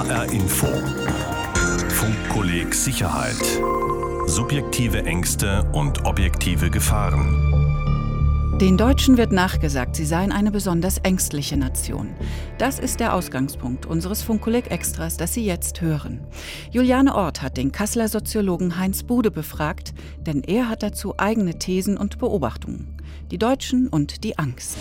HR Info. Funkkolleg Sicherheit. Subjektive Ängste und objektive Gefahren. Den Deutschen wird nachgesagt, sie seien eine besonders ängstliche Nation. Das ist der Ausgangspunkt unseres Funkkolleg Extras, das Sie jetzt hören. Juliane Orth hat den Kasseler Soziologen Heinz Bude befragt, denn er hat dazu eigene Thesen und Beobachtungen. Die Deutschen und die Angst.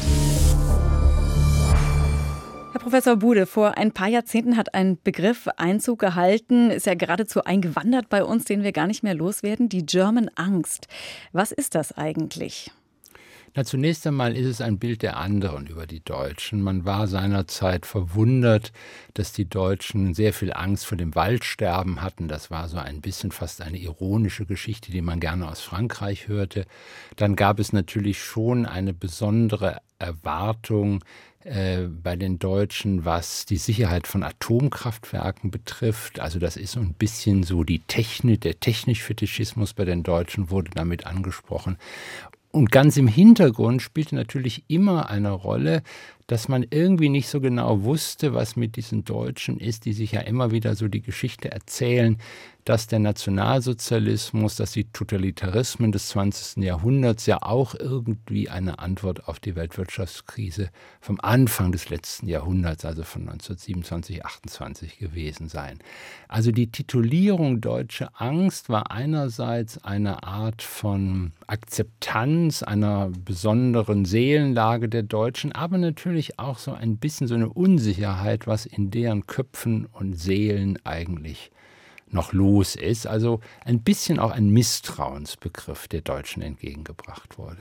Herr Professor Bude, vor ein paar Jahrzehnten hat ein Begriff Einzug gehalten, ist ja geradezu eingewandert bei uns, den wir gar nicht mehr loswerden, die German Angst. Was ist das eigentlich? Na, zunächst einmal ist es ein Bild der anderen über die Deutschen. Man war seinerzeit verwundert, dass die Deutschen sehr viel Angst vor dem Waldsterben hatten. Das war so ein bisschen fast eine ironische Geschichte, die man gerne aus Frankreich hörte. Dann gab es natürlich schon eine besondere Erwartung bei den Deutschen, was die Sicherheit von Atomkraftwerken betrifft. Also das ist so ein bisschen so der Technisch-Fetischismus bei den Deutschen wurde damit angesprochen. Und ganz im Hintergrund spielte natürlich immer eine Rolle, dass man irgendwie nicht so genau wusste, was mit diesen Deutschen ist, die sich ja immer wieder so die Geschichte erzählen, dass der Nationalsozialismus, dass die Totalitarismen des 20. Jahrhunderts ja auch irgendwie eine Antwort auf die Weltwirtschaftskrise vom Anfang des letzten Jahrhunderts, also von 1927, 28 gewesen seien. Also die Titulierung Deutsche Angst war einerseits eine Art von Akzeptanz einer besonderen Seelenlage der Deutschen, aber natürlich auch so ein bisschen so eine Unsicherheit, was in deren Köpfen und Seelen eigentlich noch los ist. Also ein bisschen auch ein Misstrauensbegriff der Deutschen entgegengebracht wurde.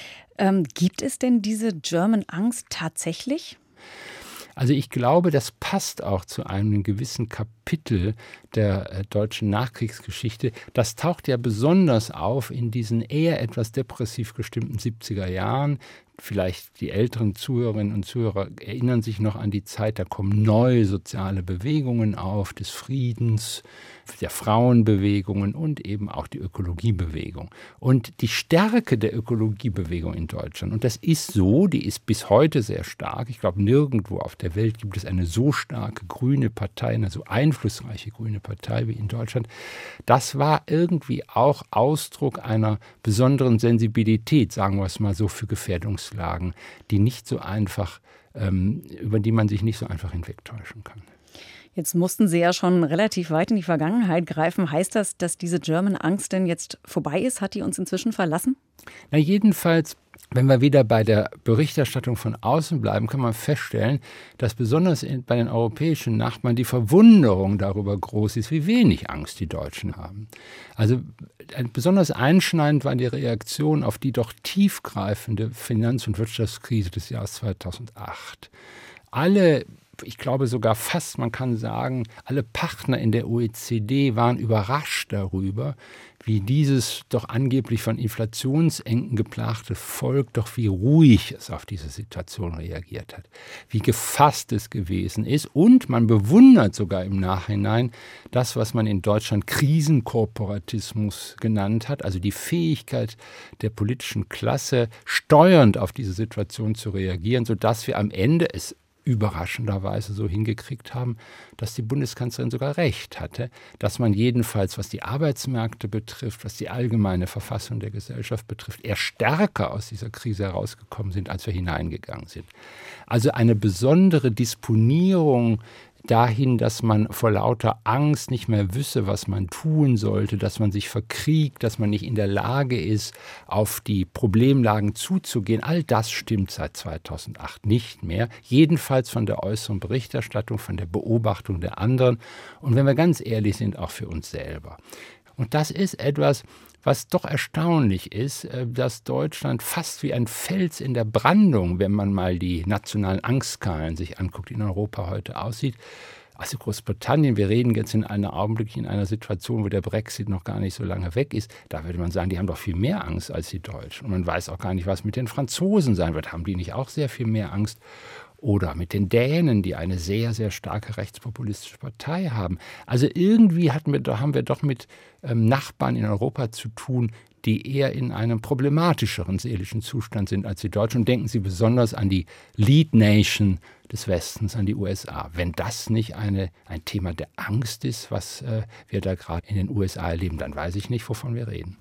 Gibt es denn diese German Angst tatsächlich? Also ich glaube, das passt auch zu einem gewissen Kapitel der deutschen Nachkriegsgeschichte. Das taucht ja besonders auf in diesen eher etwas depressiv gestimmten 70er Jahren. Vielleicht die älteren Zuhörerinnen und Zuhörer erinnern sich noch an die Zeit, da kommen neue soziale Bewegungen auf, des Friedens, der Frauenbewegungen und eben auch die Ökologiebewegung. Und die Stärke der Ökologiebewegung in Deutschland, und das ist so, die ist bis heute sehr stark. Ich glaube, nirgendwo auf der Welt gibt es eine so starke grüne Partei, eine so einflussreiche grüne Partei wie in Deutschland. Das war irgendwie auch Ausdruck einer besonderen Sensibilität, sagen wir es mal so, für Gefährdungslagen, die nicht so einfach, über die man sich nicht so einfach hinwegtäuschen kann. Jetzt mussten Sie ja schon relativ weit in die Vergangenheit greifen. Heißt das, dass diese German Angst denn jetzt vorbei ist? Hat die uns inzwischen verlassen? Na jedenfalls, wenn wir wieder bei der Berichterstattung von außen bleiben, kann man feststellen, dass besonders bei den europäischen Nachbarn die Verwunderung darüber groß ist, wie wenig Angst die Deutschen haben. Also besonders einschneidend war die Reaktion auf die doch tiefgreifende Finanz- und Wirtschaftskrise des Jahres 2008. Ich glaube sogar fast, man kann sagen, alle Partner in der OECD waren überrascht darüber, wie dieses doch angeblich von Inflationsengen geplagte Volk doch wie ruhig es auf diese Situation reagiert hat, wie gefasst es gewesen ist. Und man bewundert sogar im Nachhinein das, was man in Deutschland Krisenkorporatismus genannt hat, also die Fähigkeit der politischen Klasse, steuernd auf diese Situation zu reagieren, sodass wir am Ende es überraschenderweise so hingekriegt haben, dass die Bundeskanzlerin sogar recht hatte, dass man jedenfalls, was die Arbeitsmärkte betrifft, was die allgemeine Verfassung der Gesellschaft betrifft, eher stärker aus dieser Krise herausgekommen sind, als wir hineingegangen sind. Also eine besondere Disponierung dahin, dass man vor lauter Angst nicht mehr wisse, was man tun sollte, dass man sich verkriegt, dass man nicht in der Lage ist, auf die Problemlagen zuzugehen. All das stimmt seit 2008 nicht mehr. Jedenfalls von der äußeren Berichterstattung, von der Beobachtung der anderen und wenn wir ganz ehrlich sind, auch für uns selber. Und das ist etwas, was doch erstaunlich ist, dass Deutschland fast wie ein Fels in der Brandung, wenn man mal die nationalen Angstskalen sich anguckt, in Europa heute aussieht. Also Großbritannien, wir reden jetzt in einer Situation, wo der Brexit noch gar nicht so lange weg ist, da würde man sagen, die haben doch viel mehr Angst als die Deutschen. Und man weiß auch gar nicht, was mit den Franzosen sein wird. Haben die nicht auch sehr viel mehr Angst? Oder mit den Dänen, die eine sehr, sehr starke rechtspopulistische Partei haben. Also irgendwie haben wir doch mit Nachbarn in Europa zu tun, die eher in einem problematischeren seelischen Zustand sind als die Deutschen. Und denken Sie besonders an die Lead Nation des Westens, an die USA. Wenn das nicht ein Thema der Angst ist, was wir da gerade in den USA erleben, dann weiß ich nicht, wovon wir reden.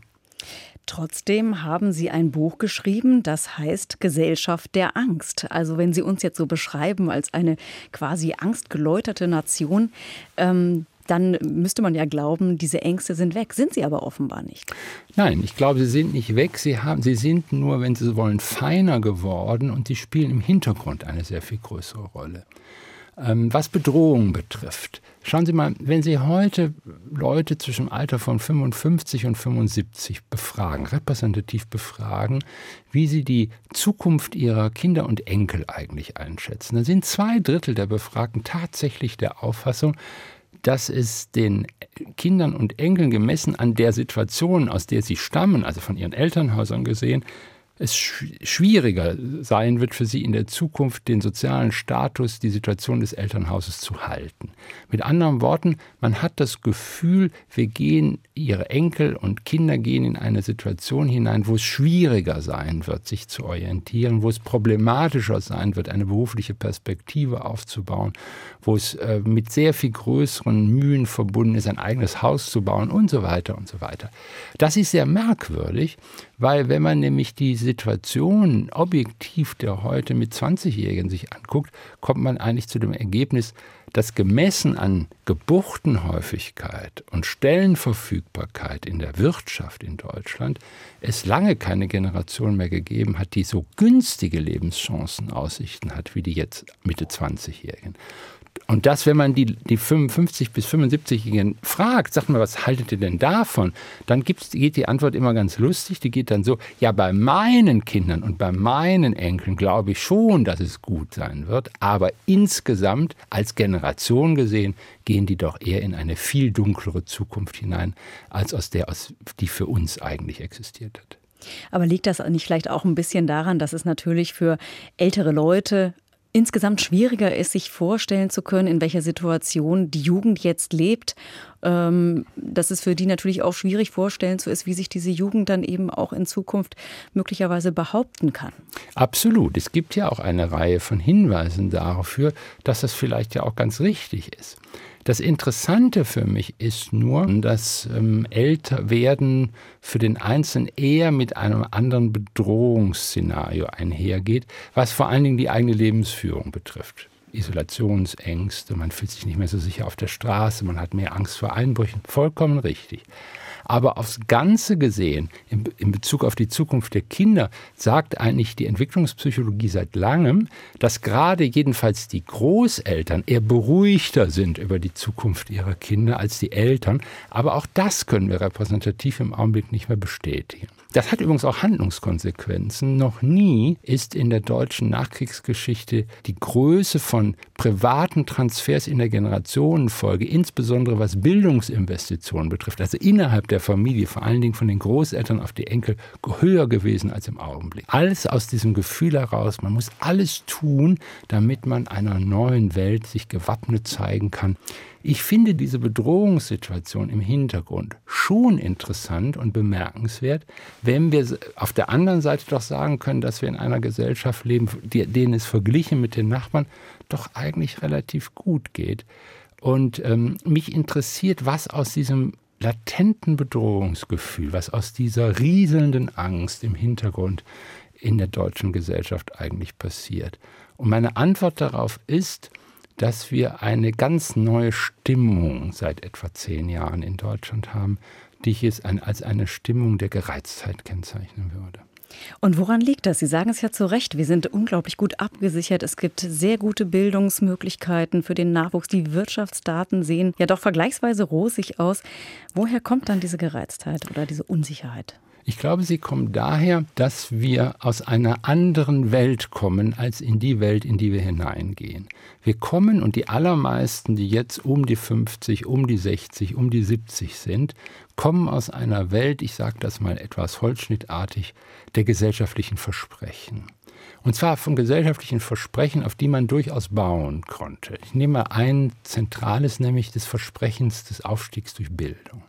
Trotzdem haben Sie ein Buch geschrieben, das heißt Gesellschaft der Angst. Also wenn Sie uns jetzt so beschreiben als eine quasi angstgeläuterte Nation, dann müsste man ja glauben, diese Ängste sind weg. Sind sie aber offenbar nicht. Nein, ich glaube, sie sind nicht weg. Sie sind nur, wenn Sie so wollen, feiner geworden und sie spielen im Hintergrund eine sehr viel größere Rolle. Was Bedrohungen betrifft, schauen Sie mal, wenn Sie heute Leute zwischen dem Alter von 55 und 75 befragen, repräsentativ befragen, wie sie die Zukunft ihrer Kinder und Enkel eigentlich einschätzen, dann sind 2/3 der Befragten tatsächlich der Auffassung, dass es den Kindern und Enkeln gemessen an der Situation, aus der sie stammen, also von ihren Elternhäusern gesehen, es schwieriger sein wird für sie in der Zukunft, den sozialen Status, die Situation des Elternhauses zu halten. Mit anderen Worten, man hat das Gefühl, ihre Enkel und Kinder gehen in eine Situation hinein, wo es schwieriger sein wird, sich zu orientieren, wo es problematischer sein wird, eine berufliche Perspektive aufzubauen, wo es mit sehr viel größeren Mühen verbunden ist, ein eigenes Haus zu bauen und so weiter und so weiter. Das ist sehr merkwürdig, weil wenn man nämlich die Situation objektiv der heute mit 20-Jährigen sich anguckt, kommt man eigentlich zu dem Ergebnis, dass gemessen an Geburtenhäufigkeit und Stellenverfügbarkeit in der Wirtschaft in Deutschland es lange keine Generation mehr gegeben hat, die so günstige Lebenschancen-Aussichten hat wie die jetzt Mitte-20-Jährigen. Und das, wenn man die 55- bis 75-Jährigen fragt, sagt man, was haltet ihr denn davon? Dann geht die Antwort immer ganz lustig, die geht dann so, ja, bei meinen Kindern und bei meinen Enkeln glaube ich schon, dass es gut sein wird, aber insgesamt als Generation gesehen gehen die doch eher in eine viel dunklere Zukunft hinein, als die für uns eigentlich existiert hat. Aber liegt das nicht vielleicht auch ein bisschen daran, dass es natürlich für ältere Leute insgesamt schwieriger ist, sich vorstellen zu können, in welcher Situation die Jugend jetzt lebt, dass es für die natürlich auch schwierig vorstellen zu ist, wie sich diese Jugend dann eben auch in Zukunft möglicherweise behaupten kann. Absolut. Es gibt ja auch eine Reihe von Hinweisen dafür, dass das vielleicht ja auch ganz richtig ist. Das Interessante für mich ist nur, dass Älterwerden für den Einzelnen eher mit einem anderen Bedrohungsszenario einhergeht, was vor allen Dingen die eigene Lebensführung betrifft. Isolationsängste, man fühlt sich nicht mehr so sicher auf der Straße, man hat mehr Angst vor Einbrüchen, vollkommen richtig. Aber aufs Ganze gesehen, in Bezug auf die Zukunft der Kinder, sagt eigentlich die Entwicklungspsychologie seit langem, dass gerade jedenfalls die Großeltern eher beruhigter sind über die Zukunft ihrer Kinder als die Eltern. Aber auch das können wir repräsentativ im Augenblick nicht mehr bestätigen. Das hat übrigens auch Handlungskonsequenzen. Noch nie ist in der deutschen Nachkriegsgeschichte die Größe von privaten Transfers in der Generationenfolge, insbesondere was Bildungsinvestitionen betrifft, also innerhalb der Familie, vor allen Dingen von den Großeltern auf die Enkel, höher gewesen als im Augenblick. Alles aus diesem Gefühl heraus, man muss alles tun, damit man einer neuen Welt sich gewappnet zeigen kann. Ich finde diese Bedrohungssituation im Hintergrund schon interessant und bemerkenswert, wenn wir auf der anderen Seite doch sagen können, dass wir in einer Gesellschaft leben, denen es verglichen mit den Nachbarn doch eigentlich relativ gut geht. Und mich interessiert, was aus diesem latenten Bedrohungsgefühl, was aus dieser rieselnden Angst im Hintergrund in der deutschen Gesellschaft eigentlich passiert. Und meine Antwort darauf ist, dass wir eine ganz neue Stimmung seit etwa 10 Jahren in Deutschland haben, die ich jetzt als eine Stimmung der Gereiztheit kennzeichnen würde. Und woran liegt das? Sie sagen es ja zu Recht, wir sind unglaublich gut abgesichert. Es gibt sehr gute Bildungsmöglichkeiten für den Nachwuchs. Die Wirtschaftsdaten sehen ja doch vergleichsweise rosig aus. Woher kommt dann diese Gereiztheit oder diese Unsicherheit? Ich glaube, sie kommt daher, dass wir aus einer anderen Welt kommen, als in die Welt, in die wir hineingehen. Wir kommen, und die allermeisten, die jetzt um die 50, um die 60, um die 70 sind, kommen aus einer Welt, ich sage das mal etwas holzschnittartig, der gesellschaftlichen Versprechen. Und zwar von gesellschaftlichen Versprechen, auf die man durchaus bauen konnte. Ich nehme mal ein zentrales, nämlich des Versprechens des Aufstiegs durch Bildung.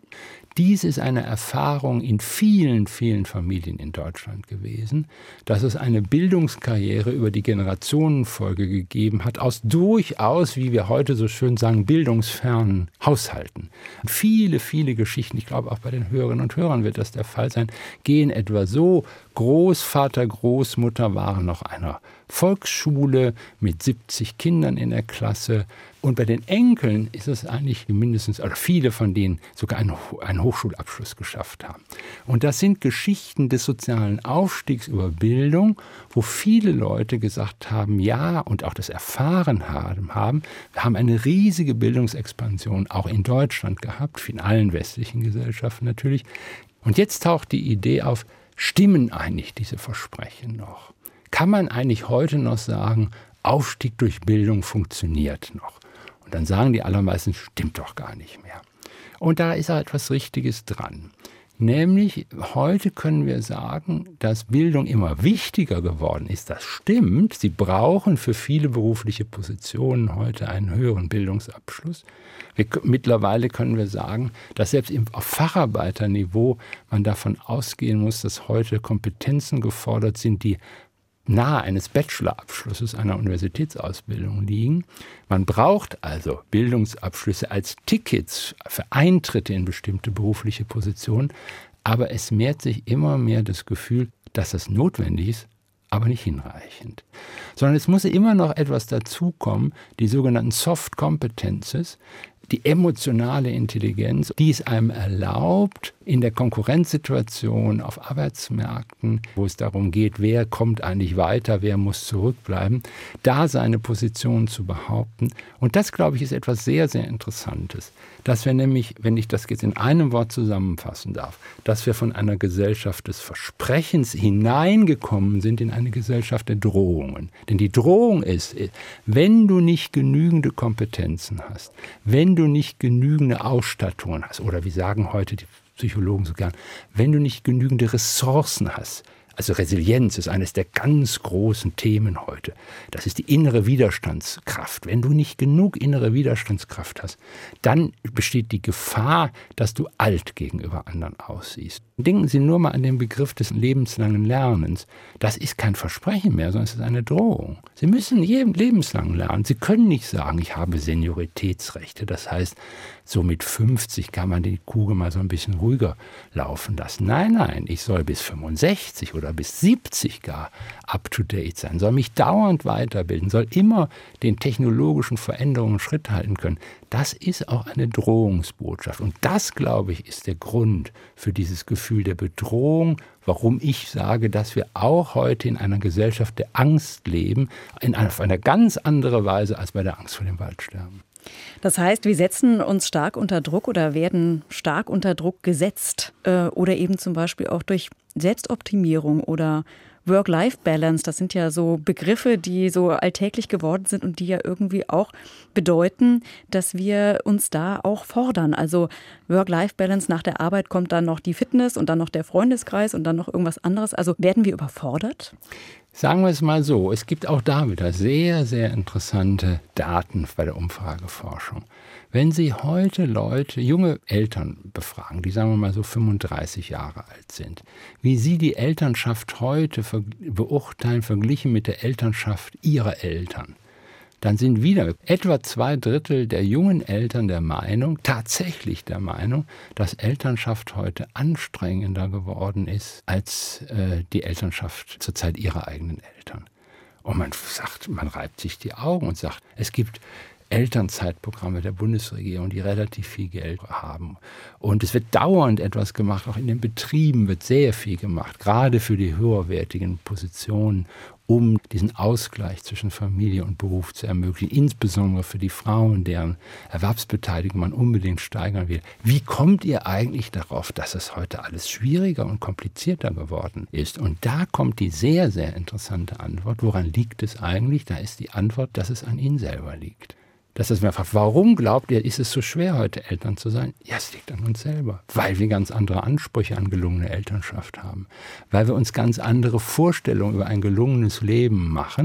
Dies ist eine Erfahrung in vielen, vielen Familien in Deutschland gewesen, dass es eine Bildungskarriere über die Generationenfolge gegeben hat, aus durchaus, wie wir heute so schön sagen, bildungsfernen Haushalten. Viele, viele Geschichten, ich glaube auch bei den Hörerinnen und Hörern wird das der Fall sein, gehen etwa so: Großvater, Großmutter waren noch einer Volksschule mit 70 Kindern in der Klasse. Und bei den Enkeln ist es eigentlich mindestens, oder viele von denen sogar einen Hochschulabschluss geschafft haben. Und das sind Geschichten des sozialen Aufstiegs über Bildung, wo viele Leute gesagt haben, ja, und auch das erfahren haben, wir haben eine riesige Bildungsexpansion auch in Deutschland gehabt, in allen westlichen Gesellschaften natürlich. Und jetzt taucht die Idee auf, stimmen eigentlich diese Versprechen noch? Kann man eigentlich heute noch sagen, Aufstieg durch Bildung funktioniert noch? Und dann sagen die allermeisten, stimmt doch gar nicht mehr. Und da ist auch etwas Richtiges dran. Nämlich, heute können wir sagen, dass Bildung immer wichtiger geworden ist. Das stimmt. Sie brauchen für viele berufliche Positionen heute einen höheren Bildungsabschluss. Mittlerweile können wir sagen, dass selbst auf Facharbeiterniveau man davon ausgehen muss, dass heute Kompetenzen gefordert sind, die nahe eines Bachelorabschlusses einer Universitätsausbildung liegen. Man braucht also Bildungsabschlüsse als Tickets für Eintritte in bestimmte berufliche Positionen, aber es mehrt sich immer mehr das Gefühl, dass das notwendig ist, aber nicht hinreichend. Sondern es muss immer noch etwas dazukommen, die sogenannten Soft Competences, die emotionale Intelligenz, die es einem erlaubt, in der Konkurrenzsituation auf Arbeitsmärkten, wo es darum geht, wer kommt eigentlich weiter, wer muss zurückbleiben, da seine Position zu behaupten. Und das, glaube ich, ist etwas sehr, sehr Interessantes. Dass wir nämlich, wenn ich das jetzt in einem Wort zusammenfassen darf, dass wir von einer Gesellschaft des Versprechens hineingekommen sind in eine Gesellschaft der Drohungen. Denn die Drohung ist, wenn du nicht genügende Kompetenzen hast, wenn du nicht genügende Ausstattungen hast, oder wie sagen heute die Psychologen so gern, wenn du nicht genügende Ressourcen hast, also Resilienz ist eines der ganz großen Themen heute. Das ist die innere Widerstandskraft. Wenn du nicht genug innere Widerstandskraft hast, dann besteht die Gefahr, dass du alt gegenüber anderen aussiehst. Denken Sie nur mal an den Begriff des lebenslangen Lernens. Das ist kein Versprechen mehr, sondern es ist eine Drohung. Sie müssen lebenslang lernen. Sie können nicht sagen, ich habe Senioritätsrechte. Das heißt, so mit 50 kann man die Kugel mal so ein bisschen ruhiger laufen lassen. Nein, ich soll bis 65 oder bis 70 gar up-to-date sein, soll mich dauernd weiterbilden, soll immer den technologischen Veränderungen Schritt halten können. Das ist auch eine Drohungsbotschaft. Und das, glaube ich, ist der Grund für dieses Gefühl der Bedrohung, warum ich sage, dass wir auch heute in einer Gesellschaft der Angst leben, auf eine ganz andere Weise als bei der Angst vor dem Waldsterben. Das heißt, wir setzen uns stark unter Druck oder werden stark unter Druck gesetzt oder eben zum Beispiel auch durch Selbstoptimierung oder Work-Life-Balance. Das sind ja so Begriffe, die so alltäglich geworden sind und die ja irgendwie auch bedeuten, dass wir uns da auch fordern. Also Work-Life-Balance, nach der Arbeit kommt dann noch die Fitness und dann noch der Freundeskreis und dann noch irgendwas anderes. Also werden wir überfordert? Sagen wir es mal so, es gibt auch da wieder sehr, sehr interessante Daten bei der Umfrageforschung. Wenn Sie heute junge Eltern befragen, die sagen wir mal so 35 Jahre alt sind, wie sie die Elternschaft heute beurteilen, verglichen mit der Elternschaft ihrer Eltern, dann sind wieder etwa 2/3 der jungen Eltern tatsächlich der Meinung, dass Elternschaft heute anstrengender geworden ist als die Elternschaft zur Zeit ihrer eigenen Eltern. Und man reibt sich die Augen und sagt, es gibt Elternzeitprogramme der Bundesregierung, die relativ viel Geld haben. Und es wird dauernd etwas gemacht, auch in den Betrieben wird sehr viel gemacht, gerade für die höherwertigen Positionen, um diesen Ausgleich zwischen Familie und Beruf zu ermöglichen, insbesondere für die Frauen, deren Erwerbsbeteiligung man unbedingt steigern will. Wie kommt ihr eigentlich darauf, dass es heute alles schwieriger und komplizierter geworden ist? Und da kommt die sehr, sehr interessante Antwort. Woran liegt es eigentlich? Da ist die Antwort, dass es an Ihnen selber liegt. Dass es mir fragt, warum glaubt ihr, ist es so schwer, heute Eltern zu sein? Ja, es liegt an uns selber, weil wir ganz andere Ansprüche an gelungene Elternschaft haben, weil wir uns ganz andere Vorstellungen über ein gelungenes Leben machen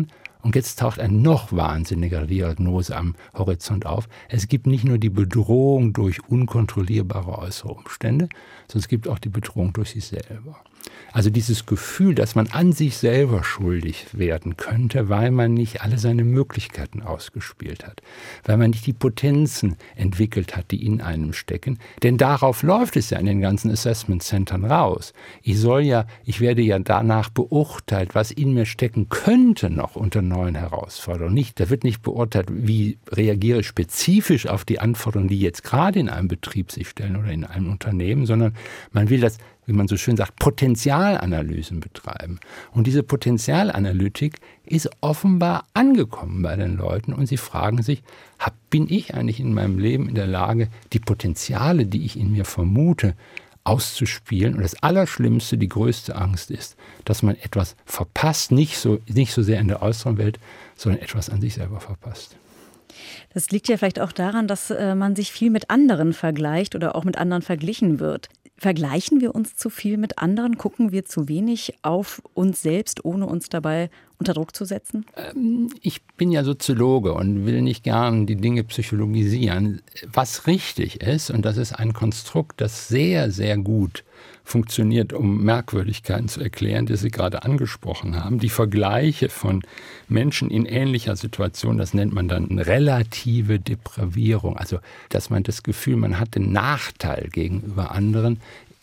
Und jetzt taucht eine noch wahnsinnigere Diagnose am Horizont auf. Es gibt nicht nur die Bedrohung durch unkontrollierbare äußere Umstände, sondern es gibt auch die Bedrohung durch sich selber. Also dieses Gefühl, dass man an sich selber schuldig werden könnte, weil man nicht alle seine Möglichkeiten ausgespielt hat, weil man nicht die Potenzen entwickelt hat, die in einem stecken. Denn darauf läuft es ja in den ganzen Assessment-Centern raus. Ich werde ja danach beurteilt, was in mir stecken könnte noch unter neuen Herausforderungen. Da wird nicht beurteilt, wie reagiere ich spezifisch auf die Anforderungen, die jetzt gerade in einem Betrieb sich stellen oder in einem Unternehmen, sondern man will das, wie man so schön sagt, Potenzialanalysen betreiben. Und diese Potenzialanalytik ist offenbar angekommen bei den Leuten und sie fragen sich, bin ich eigentlich in meinem Leben in der Lage, die Potenziale, die ich in mir vermute, auszuspielen? Und das Allerschlimmste, die größte Angst ist, dass man etwas verpasst, nicht so sehr in der äußeren Welt, sondern etwas an sich selber verpasst. Das liegt ja vielleicht auch daran, dass man sich viel mit anderen vergleicht oder auch mit anderen verglichen wird. Vergleichen wir uns zu viel mit anderen? Gucken wir zu wenig auf uns selbst, ohne uns dabei unter Druck zu setzen? Ich bin ja Soziologe und will nicht gern die Dinge psychologisieren. Was richtig ist, und das ist ein Konstrukt, das sehr, sehr gut funktioniert, um Merkwürdigkeiten zu erklären, die Sie gerade angesprochen haben. Die Vergleiche von Menschen in ähnlicher Situation, das nennt man dann relative Depravierung. Also, dass man das Gefühl, man hat den Nachteil gegenüber anderen,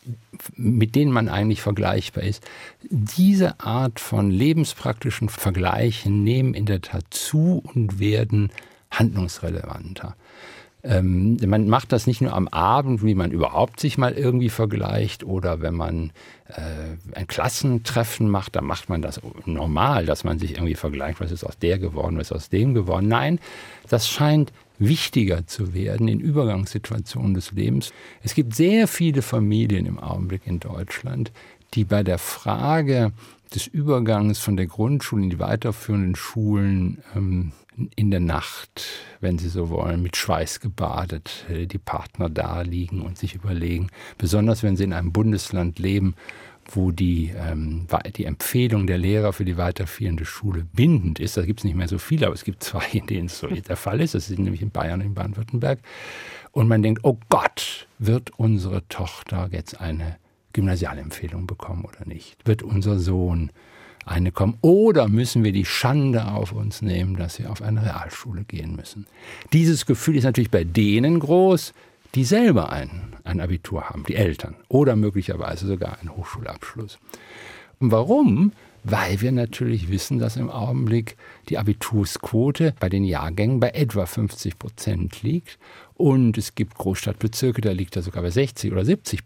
mit denen man eigentlich vergleichbar ist. Diese Art von lebenspraktischen Vergleichen nehmen in der Tat zu und werden handlungsrelevanter. Man macht das nicht nur am Abend, wie man überhaupt sich mal irgendwie vergleicht, oder wenn man ein Klassentreffen macht, dann macht man das normal, dass man sich irgendwie vergleicht, was ist aus der geworden, was ist aus dem geworden. Nein, das scheint wichtiger zu werden in Übergangssituationen des Lebens. Es gibt sehr viele Familien im Augenblick in Deutschland, die bei der Frage des Übergangs von der Grundschule in die weiterführenden Schulen in der Nacht, wenn Sie so wollen, mit Schweiß gebadet, die Partner da liegen und sich überlegen, besonders wenn sie in einem Bundesland leben, wo die Empfehlung der Lehrer für die weiterführende Schule bindend ist. Da gibt es nicht mehr so viele, aber es gibt 2, in denen es so der Fall ist. Das sind nämlich in Bayern und in Baden-Württemberg. Und man denkt, oh Gott, wird unsere Tochter jetzt eine Gymnasialempfehlung bekommen oder nicht? Wird unser Sohn eine kommen? Oder müssen wir die Schande auf uns nehmen, dass wir auf eine Realschule gehen müssen? Dieses Gefühl ist natürlich bei denen groß, die selber ein Abitur haben, die Eltern, oder möglicherweise sogar einen Hochschulabschluss. Und warum? Weil wir natürlich wissen, dass im Augenblick die Abitursquote bei den Jahrgängen bei etwa 50% liegt. Und es gibt Großstadtbezirke, da liegt er sogar bei 60 oder 70%.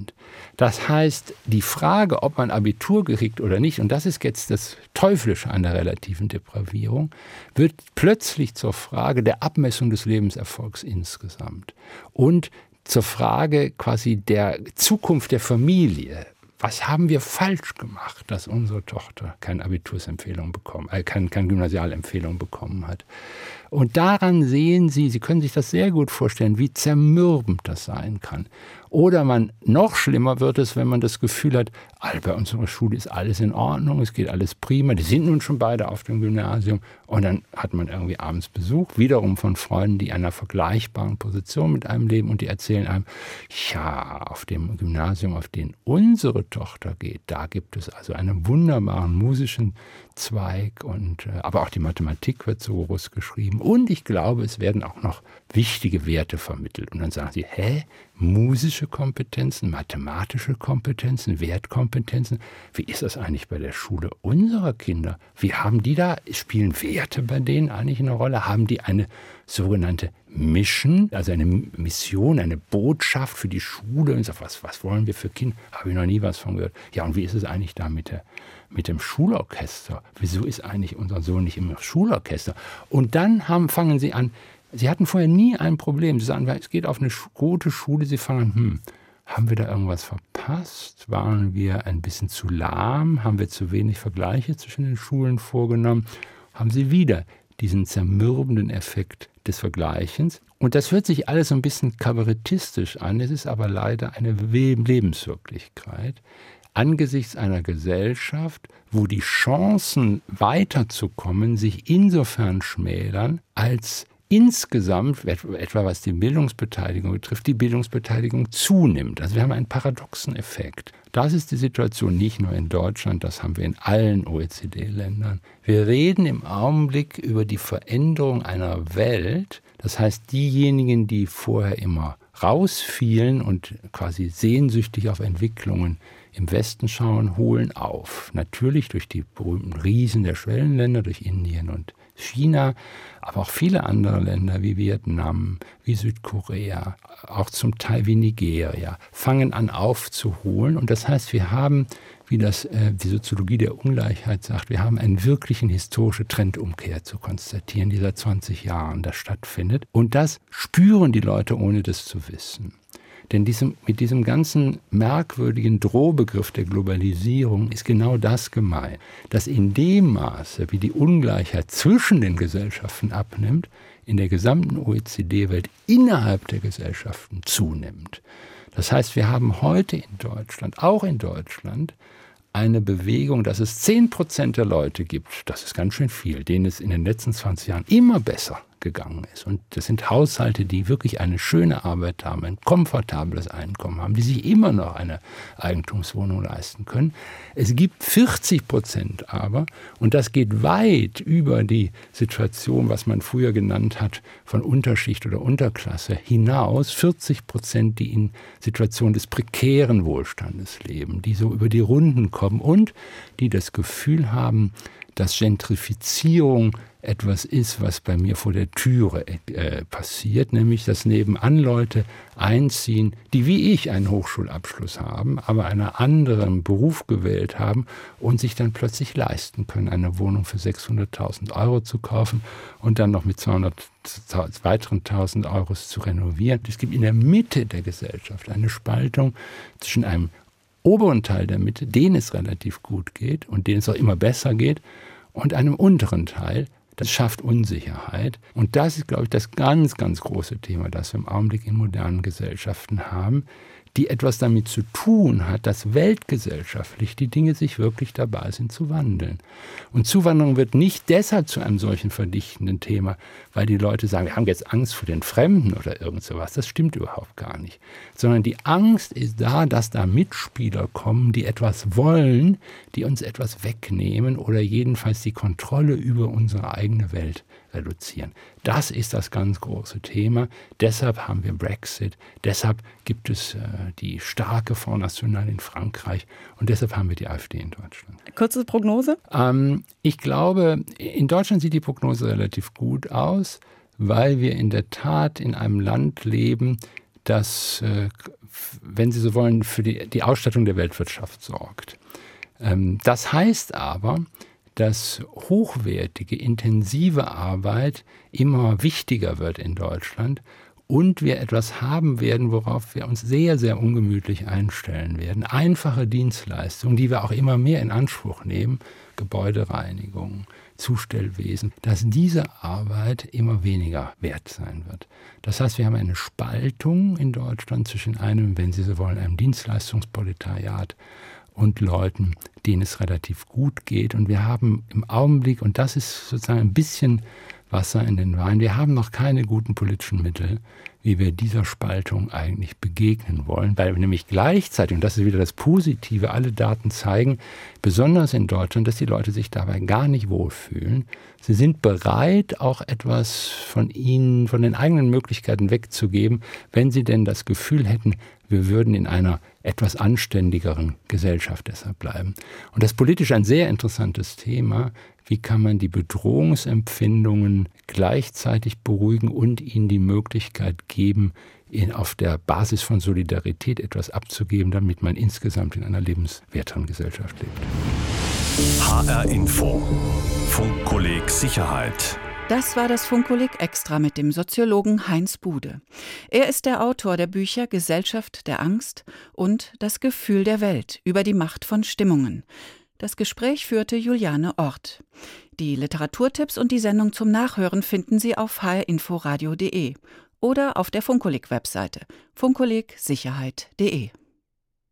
Das heißt, die Frage, ob man Abitur kriegt oder nicht, und das ist jetzt das Teuflische an der relativen Depravierung, wird plötzlich zur Frage der Abmessung des Lebenserfolgs insgesamt und zur Frage quasi der Zukunft der Familie. Was haben wir falsch gemacht, dass unsere Tochter keine Abitursempfehlung keine Gymnasialempfehlung bekommen hat? Und daran sehen Sie können sich das sehr gut vorstellen, wie zermürbend das sein kann. Oder noch schlimmer wird es, wenn man das Gefühl hat, bei unserer Schule ist alles in Ordnung, es geht alles prima, die sind nun schon beide auf dem Gymnasium. Und dann hat man irgendwie abends Besuch, wiederum von Freunden, die in einer vergleichbaren Position mit einem leben, und die erzählen einem, ja, auf dem Gymnasium, auf dem unsere Tochter geht, da gibt es also einen wunderbaren musischen Zweig, aber auch die Mathematik wird so groß geschrieben. Und ich glaube, es werden auch noch wichtige Werte vermittelt. Und dann sagen sie, musische Kompetenzen, mathematische Kompetenzen, Wertkompetenzen. Wie ist das eigentlich bei der Schule unserer Kinder? Wie haben die da, spielen Werte bei denen eigentlich eine Rolle? Haben die eine sogenannte Mission, also eine Mission, eine Botschaft für die Schule? Und sagt, was wollen wir für Kinder? Habe ich noch nie was von gehört. Ja, und wie ist es eigentlich da mit dem Schulorchester? Wieso ist eigentlich unser Sohn nicht im Schulorchester? Und dann fangen sie an, sie hatten vorher nie ein Problem. Sie sagen, es geht auf eine gute Schule. Sie fangen an, haben wir da irgendwas verpasst? Waren wir ein bisschen zu lahm? Haben wir zu wenig Vergleiche zwischen den Schulen vorgenommen? Haben sie wieder diesen zermürbenden Effekt des Vergleichens? Und das hört sich alles so ein bisschen kabarettistisch an. Es ist aber leider eine Lebenswirklichkeit. angesichts einer Gesellschaft, wo die Chancen weiterzukommen sich insofern schmälern, als insgesamt, etwa was die Bildungsbeteiligung betrifft, die Bildungsbeteiligung zunimmt. Also wir haben einen paradoxen Effekt. Das ist die Situation nicht nur in Deutschland, das haben wir in allen OECD-Ländern. Wir reden im Augenblick über die Veränderung einer Welt. Das heißt, diejenigen, die vorher immer rausfielen und quasi sehnsüchtig auf Entwicklungen im Westen schauen, holen auf. Natürlich durch die berühmten Riesen der Schwellenländer, durch Indien und China, aber auch viele andere Länder wie Vietnam, wie Südkorea, auch zum Teil wie Nigeria, fangen an aufzuholen. Und das heißt, wir haben, wie das die Soziologie der Ungleichheit sagt, wir haben eine wirkliche historische Trendumkehr zu konstatieren, die seit 20 Jahren da stattfindet. Und das spüren die Leute, ohne das zu wissen. Denn mit diesem ganzen merkwürdigen Drohbegriff der Globalisierung ist genau das gemeint, dass in dem Maße, wie die Ungleichheit zwischen den Gesellschaften abnimmt, in der gesamten OECD-Welt innerhalb der Gesellschaften zunimmt. Das heißt, wir haben heute in Deutschland, auch in Deutschland, eine Bewegung, dass es 10% der Leute gibt, das ist ganz schön viel, denen es in den letzten 20 Jahren immer besser gegangen ist. Und das sind Haushalte, die wirklich eine schöne Arbeit haben, ein komfortables Einkommen haben, die sich immer noch eine Eigentumswohnung leisten können. Es gibt 40% aber, und das geht weit über die Situation, was man früher genannt hat, von Unterschicht oder Unterklasse hinaus, 40%, die in Situationen des prekären Wohlstandes leben, die so über die Runden kommen und die das Gefühl haben, dass Gentrifizierung etwas ist, was bei mir vor der Türe passiert, nämlich dass nebenan Leute einziehen, die wie ich einen Hochschulabschluss haben, aber einen anderen Beruf gewählt haben und sich dann plötzlich leisten können, eine Wohnung für 600.000 Euro zu kaufen und dann noch mit 200 weiteren 1.000 Euros zu renovieren. Es gibt in der Mitte der Gesellschaft eine Spaltung zwischen einem oberen Teil der Mitte, denen es relativ gut geht und denen es auch immer besser geht, und einem unteren Teil, das schafft Unsicherheit. Und das ist, glaube ich, das ganz, ganz große Thema, das wir im Augenblick in modernen Gesellschaften haben, die etwas damit zu tun hat, dass weltgesellschaftlich die Dinge sich wirklich dabei sind zu wandeln. Und Zuwanderung wird nicht deshalb zu einem solchen verdichtenden Thema, weil die Leute sagen, wir haben jetzt Angst vor den Fremden oder irgend sowas. Das stimmt überhaupt gar nicht. Sondern die Angst ist da, dass da Mitspieler kommen, die etwas wollen, die uns etwas wegnehmen oder jedenfalls die Kontrolle über unsere eigene Welt reduzieren. Das ist das ganz große Thema. Deshalb haben wir Brexit. Deshalb gibt es die starke Front National in Frankreich. Und deshalb haben wir die AfD in Deutschland. Kurze Prognose? Ich glaube, in Deutschland sieht die Prognose relativ gut aus, weil wir in der Tat in einem Land leben, das, wenn Sie so wollen, für die Ausstattung der Weltwirtschaft sorgt. Das heißt aber, dass hochwertige, intensive Arbeit immer wichtiger wird in Deutschland und wir etwas haben werden, worauf wir uns sehr, sehr ungemütlich einstellen werden. Einfache Dienstleistungen, die wir auch immer mehr in Anspruch nehmen, Gebäudereinigung, Zustellwesen, dass diese Arbeit immer weniger wert sein wird. Das heißt, wir haben eine Spaltung in Deutschland zwischen einem, wenn Sie so wollen, einem Dienstleistungsproletariat und Leuten, denen es relativ gut geht. Und wir haben im Augenblick, und das ist sozusagen ein bisschen Wasser in den Wein, wir haben noch keine guten politischen Mittel, wie wir dieser Spaltung eigentlich begegnen wollen, weil wir nämlich gleichzeitig, und das ist wieder das Positive, alle Daten zeigen, besonders in Deutschland, dass die Leute sich dabei gar nicht wohlfühlen. Sie sind bereit, auch etwas von ihnen, von den eigenen Möglichkeiten wegzugeben, wenn sie denn das Gefühl hätten, wir würden in einer etwas anständigeren Gesellschaft deshalb bleiben. Und das ist politisch ein sehr interessantes Thema. Wie kann man die Bedrohungsempfindungen gleichzeitig beruhigen und ihnen die Möglichkeit geben, auf der Basis von Solidarität etwas abzugeben, damit man insgesamt in einer lebenswerteren Gesellschaft lebt. HR Info. Funkkolleg Sicherheit. Das war das Funkkolleg Extra mit dem Soziologen Heinz Bude. Er ist der Autor der Bücher Gesellschaft der Angst und Das Gefühl der Welt über die Macht von Stimmungen. Das Gespräch führte Juliane Orth. Die Literaturtipps und die Sendung zum Nachhören finden Sie auf hrinforadio.de oder auf der Funkkolleg-Webseite funkkollegsicherheit.de.